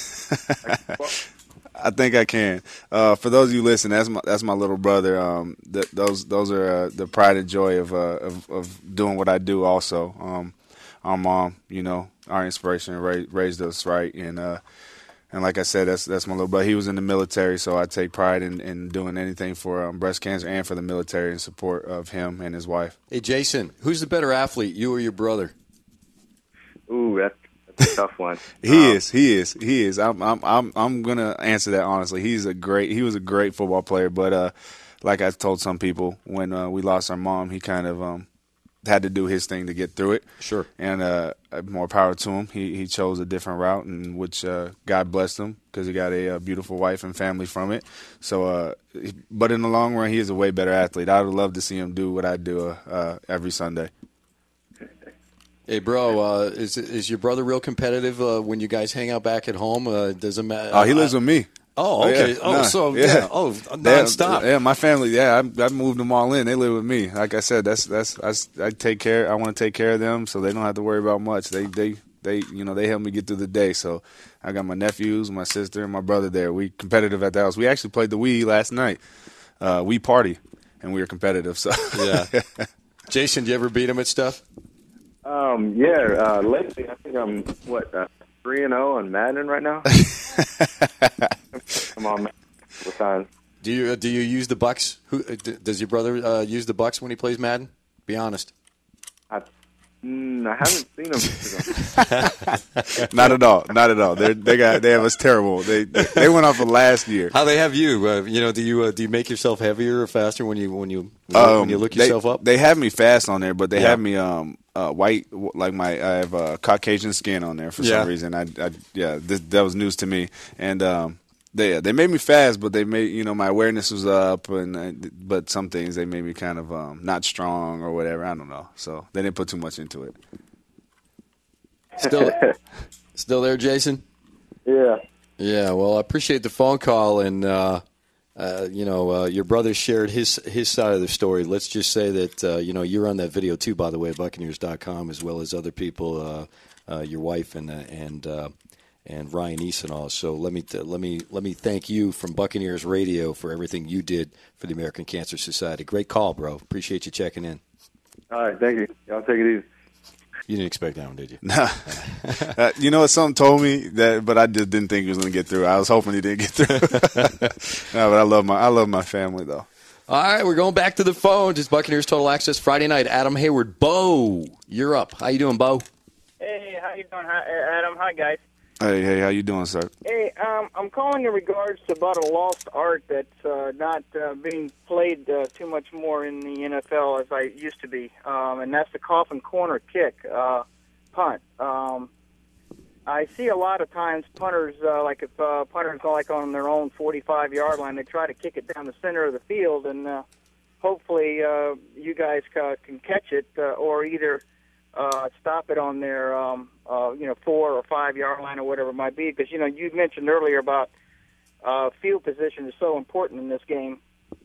I think I can. For those of you listening, that's my little brother. Those are the pride and joy of doing what I do. Also, our mom, our inspiration, raised us right, and like I said, that's my little brother. He was in the military, so I take pride in doing anything for breast cancer and for the military in support of him and his wife. Hey, Jason, who's the better athlete, you or your brother? Ooh, that's a tough one. He is. I'm gonna answer that honestly. He was a great football player, but like I told some people when we lost our mom, he kind of had to do his thing to get through it. Sure. And more power to him. He chose a different route, and which God blessed him because he got a beautiful wife and family from it. So, but in the long run, he is a way better athlete. I would love to see him do what I do every Sunday. Hey, bro, is your brother real competitive when you guys hang out back at home? Does it matter? Oh, he lives with me. Oh, okay. Nonstop. Yeah, my family. Yeah, I moved them all in. They live with me. Like I said, I take care. I want to take care of them, so they don't have to worry about much. They help me get through the day. So I got my nephews, my sister, and my brother there. We competitive at the house. We actually played the Wii last night. We party, and we were competitive. So yeah. Jason, do you ever beat him at stuff? Lately I think I'm 3-0 on Madden right now. Come on, man. What time? Do you use the Bucks? Does your brother use the Bucks when he plays Madden? Be honest. I haven't seen them. Not at all. Not at all. They have us terrible. They went off of last year. How they have you? Do you make yourself heavier or faster when you look yourself up? They have me fast on there, but they have me white, like I have Caucasian skin on there for some reason. That was news to me, and they made me fast, but they made my awareness was up, but some things they made me kind of not strong or whatever. I don't know, so they didn't put too much into it. Still there, Jason? Yeah. Yeah. Well, I appreciate the phone call, and your brother shared his side of the story. Let's just say that you're on that video too, by the way, at Buccaneers.com, as well as other people, your wife and Ryan Eason. So let me thank you from Buccaneers Radio for everything you did for the American Cancer Society. Great call, bro. Appreciate you checking in. All right, thank you. Y'all take it easy. You didn't expect that one, did you? No. Something told me that, but I just didn't think he was going to get through. I was hoping he didn't get through. No, but I love my family though. All right, we're going back to the phone. Just Buccaneers Total Access Friday night. Adam Hayward, Bo, you're up. How you doing, Bo? Hey, how you doing? Hi, Adam. Hi, guys. Hey, how you doing, sir? Hey, I'm calling in regards to about a lost art that's not being played too much more in the NFL as I used to be, and that's the coffin corner kick, punt. I see a lot of times punters, if punters go on their own 45-yard line, they try to kick it down the center of the field, and hopefully you guys can catch it or either stop it on their 4 or 5 yard line or whatever it might be, because you mentioned earlier about field position is so important in this game,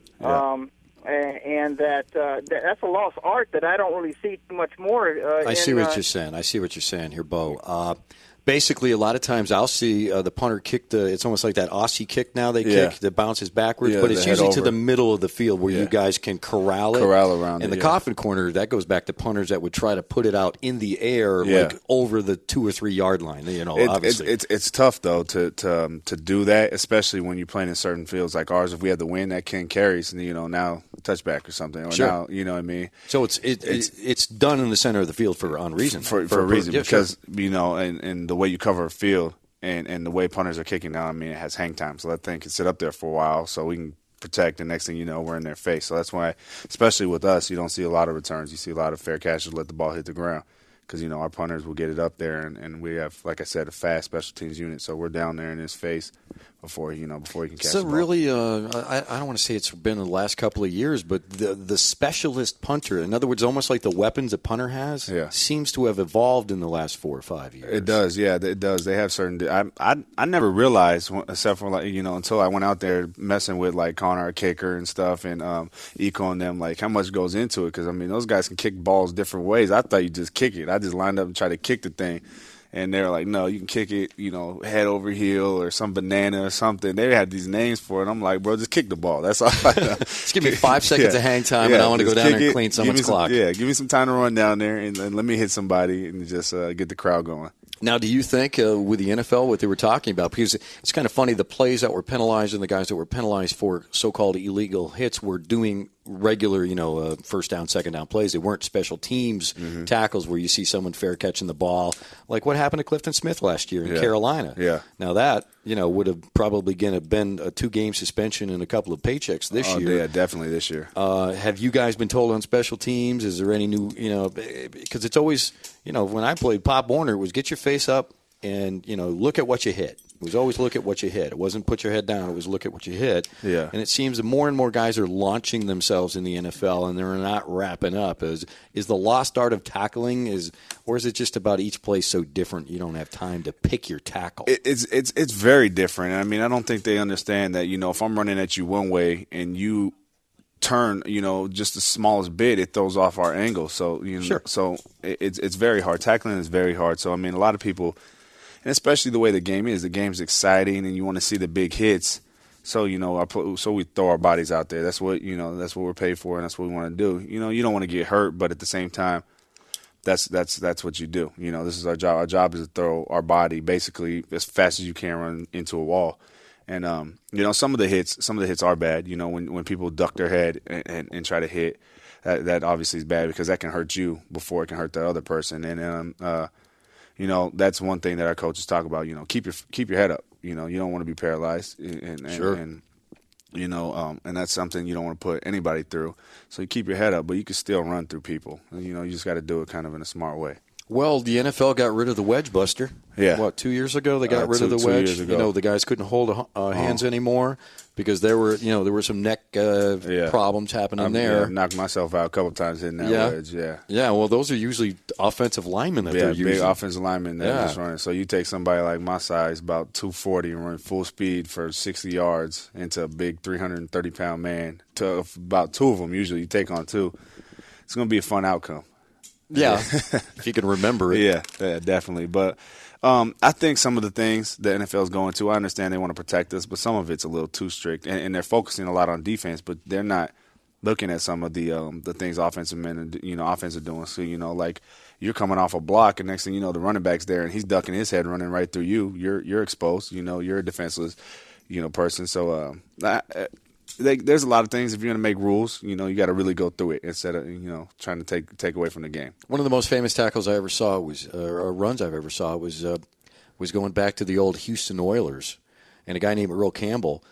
and that's a lost art that I don't really see too much more. I see what you're saying here, Bo. Basically, a lot of times I'll see the punter kick it's almost like that Aussie kick now they kick that bounces backwards, but it's usually to the middle of the field where you guys can corral around it. And the coffin corner, that goes back to punters that would try to put it out in the air, over the 2 or 3 yard line. Obviously. It's tough, though, to do that, especially when you're playing in certain fields like ours. If we had the wind that Ken carries, now touchback or something. Or now, you know what I mean? So it's done in the center of the field for a reason. For a reason, because, and the way you cover a field and the way punters are kicking now, it has hang time. So that thing can sit up there for a while so we can protect. The next thing you know, we're in their face. So that's why, especially with us, you don't see a lot of returns. You see a lot of fair catches, let the ball hit the ground. Because, our punters will get it up there, and we have, like I said, a fast special teams unit. So we're down there in his face before he can catch the ball. Really, I don't want to say it's been in the last couple of years, but the specialist punter, in other words, almost like the weapons a punter has, seems to have evolved in the last 4 or 5 years. It does, it does. They have certain. I never realized, except for until I went out there messing with like Connor, a kicker and stuff, and Eco and them, like how much goes into it. Because those guys can kick balls different ways. I thought you just kick it. I just lined up and tried to kick the thing. And they're like, no, you can kick it, head over heel or some banana or something. They had these names for it. I'm like, bro, just kick the ball. That's all I know. Just give me 5 seconds of hang time, and I want to go down there and clean someone's clock. Give me some time to run down there and let me hit somebody and just get the crowd going. Now, do you think with the NFL, what they were talking about, because it's kind of funny, the plays that were penalized and the guys that were penalized for so-called illegal hits were doing regular, first down, second down plays. They weren't special teams tackles where you see someone fair catching the ball, like what happened to Clifton Smith last year in Carolina. Yeah. Now that would have probably been a 2-game suspension and a couple of paychecks this year. Yeah, definitely this year. Have you guys been told on special teams? Is there any new, because it's always, when I played, Pop Warner was get your face up and, look at what you hit. It was always look at what you hit. It wasn't put your head down. It was look at what you hit. Yeah. And it seems that more and more guys are launching themselves in the NFL, and they're not wrapping up. Is the lost art of tackling, or is it just about each play so different you don't have time to pick your tackle? It's very different. I mean, I don't think they understand that, if I'm running at you one way and you turn, just the smallest bit, it throws off our angle. So, Sure. So it's very hard. Tackling is very hard. So, I mean, a lot of people – and especially the way the game's exciting, and you want to see the big hits. So so we throw our bodies out there. That's what that's what we're paid for, and that's what we want to do. You don't want to get hurt, but at the same time, that's what you do. This is our job. Our job is to throw our body basically as fast as you can run into a wall. And some of the hits are bad. When people duck their head and try to hit, that obviously is bad because that can hurt you before it can hurt the other person. And that's one thing that our coaches talk about. Keep your head up. You don't want to be paralyzed, and that's something you don't want to put anybody through. So you keep your head up, but you can still run through people. You just got to do it kind of in a smart way. Well, the NFL got rid of the wedge buster. Yeah. 2 years ago they got rid of the wedge. 2 years ago. The guys couldn't hold hands anymore because there were some neck problems happening there. Yeah, knocked myself out a couple times hitting that wedge. Yeah. Yeah. Well, those are usually offensive linemen that they're using. Big offensive linemen that are just running. So you take somebody like my size, about 240, and run full speed for 60 yards into a big 330-pound man. To about two of them usually you take on two. It's going to be a fun outcome. Yeah, if you can remember it. Yeah, definitely. But I think some of the things the NFL is going to, I understand they want to protect us, but some of it's a little too strict. And they're focusing a lot on defense, but they're not looking at some of the things offensive men, offense are doing. So, like you're coming off a block, and next thing you know, the running back's there, and he's ducking his head, running right through you. You're exposed. You're a defenseless, person. So there's a lot of things. If you're going to make rules, you got to really go through it instead of trying to take away from the game. One of the most famous tackles I ever saw runs I've ever saw was going back to the old Houston Oilers, and a guy named Earl Campbell.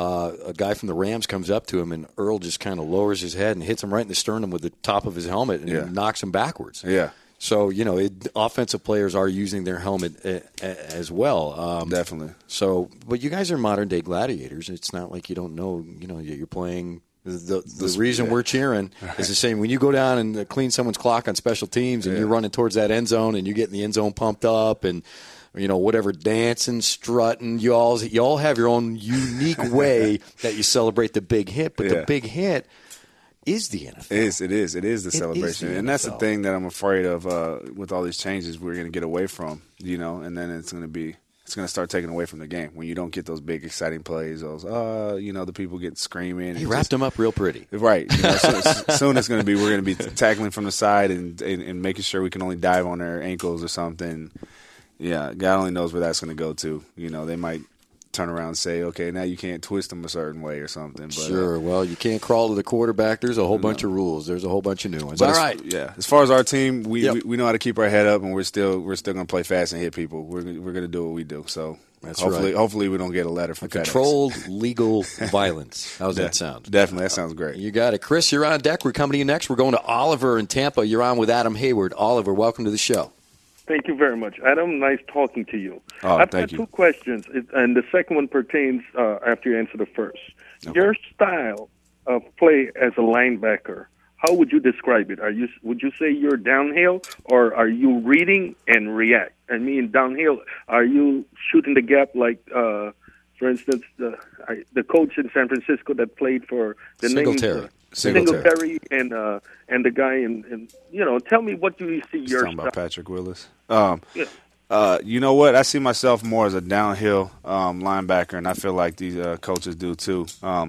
A guy from the Rams comes up to him, and Earl just kind of lowers his head and hits him right in the sternum with the top of his helmet and knocks him backwards. Yeah. So, offensive players are using their helmet as well. Definitely. So, but you guys are modern-day gladiators. It's not like you don't know, you're playing. The reason we're cheering is the same. When you go down and clean someone's clock on special teams and you're running towards that end zone and you're getting the end zone pumped up and, whatever, dancing, strutting, you all have your own unique way that you celebrate the big hit. But the big hit is the NFL. It is the celebration. And that's the thing that I'm afraid of with all these changes we're going to get away from, and then it's going to start taking away from the game when you don't get those big exciting plays, those the people get screaming. He wrapped them up real pretty. Right. Soon it's going to be we're going to be tackling from the side and making sure we can only dive on their ankles or something. Yeah, God only knows where that's going to go to. They might turn around and say, okay, now you can't twist them a certain way or something. But, sure. Well, you can't crawl to the quarterback. There's a whole bunch of rules. There's a whole bunch of new ones. But all right. Yeah. As far as our team, we know how to keep our head up, and we're still going to play fast and hit people. We're going to do what we do. So hopefully we don't get a letter from FedEx. Controlled legal violence. How's that sound? Definitely. That sounds great. You got it. Chris, you're on deck. We're coming to you next. We're going to Oliver in Tampa. You're on with Adam Hayward. Oliver, welcome to the show. Thank you very much. Adam, nice talking to you. Oh, I've thank got you. two questions, and the second one pertains after you answer the first. Okay. Your style of play as a linebacker, how would you describe it? Would you say you're downhill, or are you reading and react? I mean, downhill, are you shooting the gap like, for instance, the coach in San Francisco that played for the Singletary. Singletary and the guy and tell me what do you see your talking about Patrick Willis. You know what? I see myself more as a downhill linebacker, and I feel like these coaches do too. So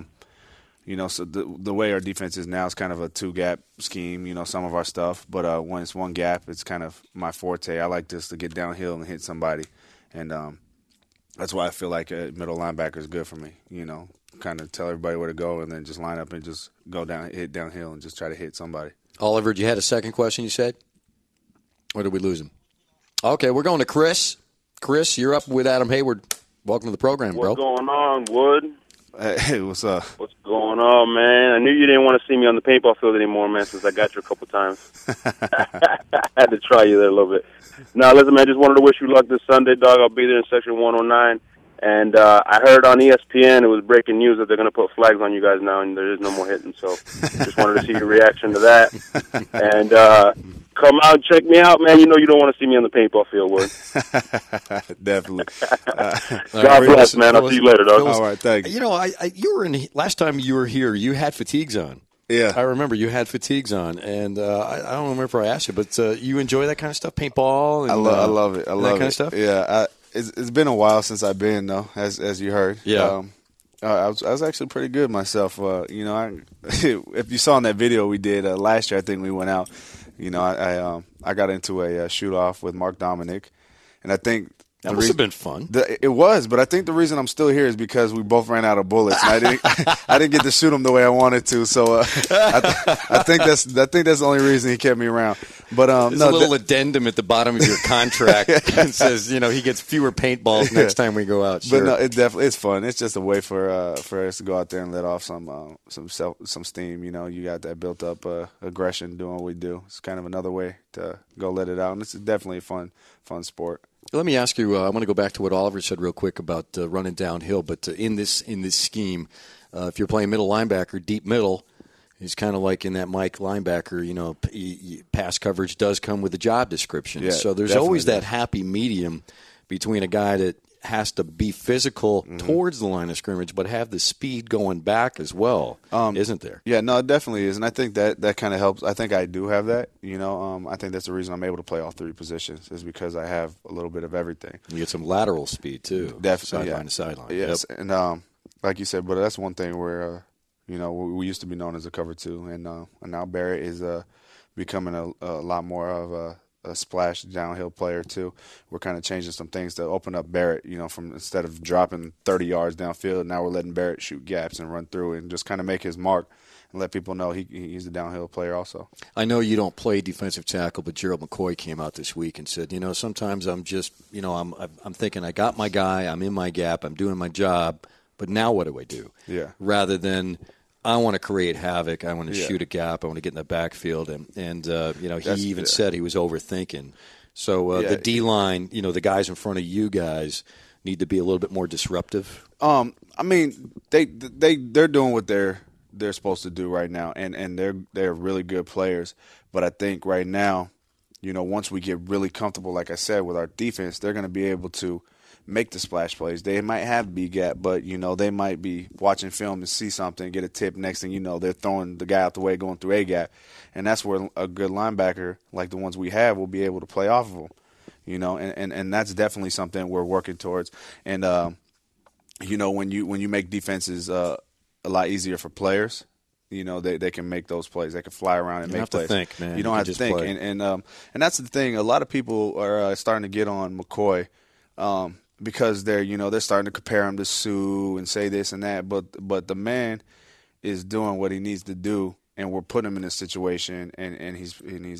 the way our defense is now is kind of a two-gap scheme, some of our stuff. But when it's one gap, it's kind of my forte. I like just to get downhill and hit somebody. And that's why I feel like a middle linebacker is good for me, kind of tell everybody where to go, and then just line up and just go hit downhill, and just try to hit somebody. Oliver, you had a second question, you said? Or did we lose him? Okay, we're going to Chris. Chris, you're up with Adam Hayward. Welcome to the program, bro. What's going on, Wood? Hey, what's up? What's going on, man? I knew you didn't want to see me on the paintball field anymore, man, since I got you a couple times. I had to try you there a little bit. No, listen, man, I just wanted to wish you luck this Sunday, dog. I'll be there in Section 109. And I heard on ESPN it was breaking news that they're going to put flags on you guys now, and there is no more hitting. So just wanted to see your reaction to that. And come out and check me out, man. You know you don't want to see me on the paintball field, Wood. Definitely. God bless, man. I'll see you later, dog. All right, thank you. You know, you were in last time you were here. You had fatigues on. Yeah, I remember you had fatigues on, and I don't remember if I asked you, but you enjoy that kind of stuff, paintball. And, I love it. I love that kind of stuff. Yeah, it's been a while since I've been though, as you heard. Yeah. I was actually pretty good myself. You know, if you saw in that video we did last year, I think we went out. You know, I got into a shoot off with Mark Dominic, and I think that must have been fun. It was, but I think the reason I'm still here is because we both ran out of bullets. And I didn't get to shoot him the way I wanted to, so I think that's the only reason he kept me around. But there's a little addendum at the bottom of your contract that says, you know, he gets fewer paintballs next time we go out. Sure. But no, it's fun. It's just a way for us to go out there and let off some steam. You know, you got that built up aggression doing what we do. It's kind of another way to go let it out, and it's definitely a fun sport. Let me ask you. I want to go back to what Oliver said real quick about running downhill. But in this scheme, if you're playing middle linebacker, deep middle is kind of like in that Mike linebacker. You know, pass coverage does come with a job description. Yeah, so there's always that happy medium between a guy that has to be physical towards the line of scrimmage, but have the speed going back as well, isn't there? Yeah, no, it definitely is, and I think that kind of helps. I think I do have that. You know, I think that's the reason I'm able to play all three positions is because I have a little bit of everything. You get some lateral speed too, definitely, sideline to sideline. Yes, yep. And like you said, but that's one thing where you know we used to be known as a cover two, and now Barrett is becoming a lot more of a splash downhill player too. We're kind of changing some things to open up Barrett, you know, from instead of dropping 30 yards downfield, now we're letting Barrett shoot gaps and run through and just kind of make his mark and let people know he's a downhill player also. I know you don't play defensive tackle, but Gerald McCoy came out this week and said, you know, sometimes I'm just, you know, I'm thinking I got my guy, I'm in my gap, I'm doing my job, but now what do I do? Yeah. Rather than I want to create havoc. I want to shoot a gap. I want to get in the backfield. And you know, he even said he was overthinking. So the D-line, you know, the guys in front of you guys need to be a little bit more disruptive. I mean, they're doing what they're supposed to do right now, and they're really good players. But I think right now, you know, once we get really comfortable, like I said, with our defense, they're going to be able to make the splash plays. They might have B gap, but you know they might be watching film and see something, get a tip. Next thing you know, they're throwing the guy out the way, going through A gap, and that's where a good linebacker like the ones we have will be able to play off of them. You know, and that's definitely something we're working towards. And you know, when you make defenses a lot easier for players, you know they can make those plays. They can fly around and make plays. You don't have to think, man. You don't have to think, play. and that's the thing. A lot of people are starting to get on McCoy. Because they're starting to compare him to Sue and say this and that, but the man is doing what he needs to do, and we're putting him in a situation, and he's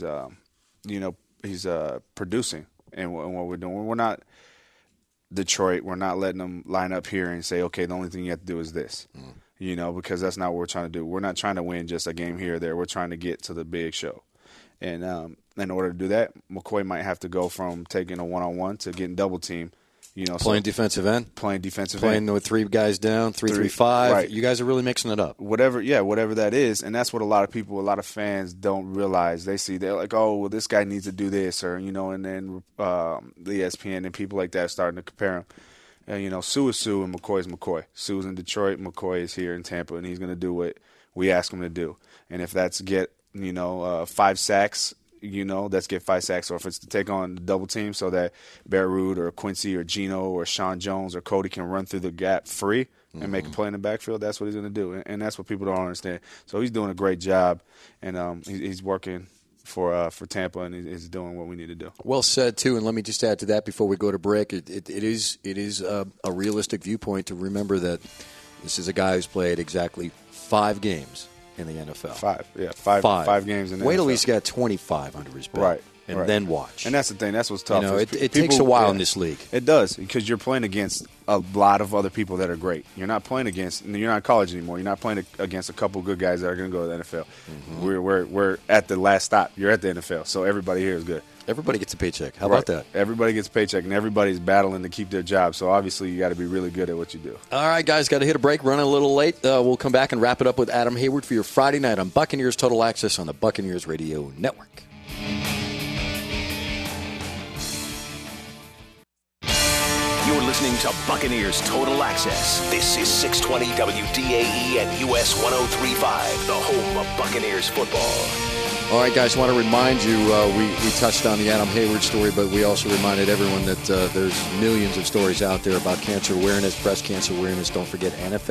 producing, and what we're doing. We're not Detroit. We're not letting them line up here and say, okay, the only thing you have to do is this, you know, because that's not what we're trying to do. We're not trying to win just a game here or there. We're trying to get to the big show, and in order to do that, McCoy might have to go from taking a one-on-one to getting double team. You know, playing defensive end, playing with three guys down, 3-3-5. Right. You guys are really mixing it up. Whatever that is, and that's what a lot of fans don't realize. They're like, oh, well, this guy needs to do this, or you know, and then the ESPN and people like that are starting to compare him. You know, Sue is Sue and McCoy is McCoy. Sue's in Detroit, McCoy is here in Tampa, and he's going to do what we ask him to do. And if that's get 5 sacks. You know, let's get 5 sacks, or if it's to take on the double team so that Barrett Ruud or Quincy or Gino or Sean Jones or Cody can run through the gap free and make a play in the backfield, that's what he's going to do. And that's what people don't understand. So he's doing a great job, and he's working for Tampa, and he's doing what we need to do. Well said, too, and let me just add to that before we go to break. It is a realistic viewpoint to remember that This is a guy who's played exactly 5 games in the NFL. 5 games in the Wait NFL. till he's got 25 under his belt. Right. And then watch. And that's the thing. That's what's tough. You know, is it takes a while in this league. It does, because you're playing against a lot of other people that are great. You're not playing against. You're not in college anymore. You're not playing against a couple good guys that are going to go to the NFL. Mm-hmm. We're at the last stop. You're at the NFL, so everybody here is good. Everybody gets a paycheck. How about that? Everybody gets a paycheck, and everybody's battling to keep their job. So obviously, you got to be really good at what you do. All right, guys, got to hit a break. Running a little late. We'll come back and wrap it up with Adam Hayward for your Friday night on Buccaneers Total Access on the Buccaneers Radio Network. You're listening to Buccaneers Total Access. This is 620 WDAE and US 103.5, the home of Buccaneers football. All right, guys, I want to remind you, we touched on the Adam Hayward story, but we also reminded everyone that there's millions of stories out there about cancer awareness, breast cancer awareness. Don't forget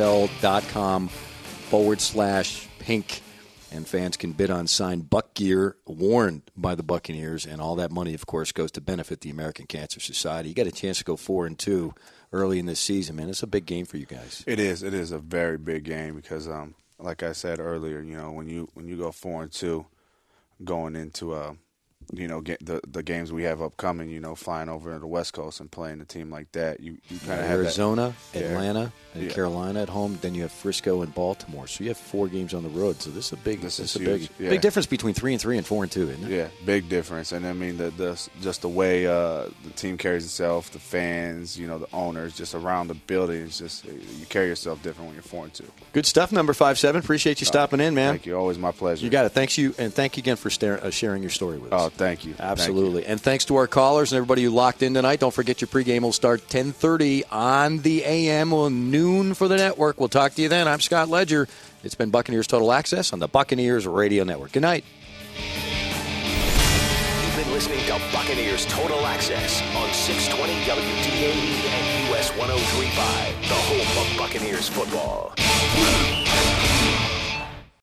NFL.com/pink, and fans can bid on signed Buck gear worn by the Buccaneers, and all that money, of course, goes to benefit the American Cancer Society. You got a chance to go 4-2 early in this season, man. It's a big game for you guys. It is. It is a very big game because, like I said earlier, when you go 4-2. Going into get the games we have upcoming, flying over to the West Coast and playing a team like that, you kind of have Arizona, that. Atlanta, and Carolina at home. Then you have Frisco and Baltimore. So you have 4 games on the road. So this is a big, big difference between 3-3 and 4-2, isn't it? Yeah, big difference. And I mean, just the way the team carries itself, the fans, the owners, just around the building, it's just you carry yourself different when you're 4-2. Good stuff, number 57. Appreciate you stopping in, man. Thank you. Always my pleasure. You got it. Thank you again for sharing your story with us. Oh, thank you. Absolutely. Thank you. And thanks to our callers and everybody who locked in tonight. Don't forget your pregame will start 10:30 on the AM, noon for the network. We'll talk to you then. I'm Scott Ledger. It's been Buccaneers Total Access on the Buccaneers Radio Network. Good night. You've been listening to Buccaneers Total Access on 620 WDAE and US 103.5, the home of Buccaneers football.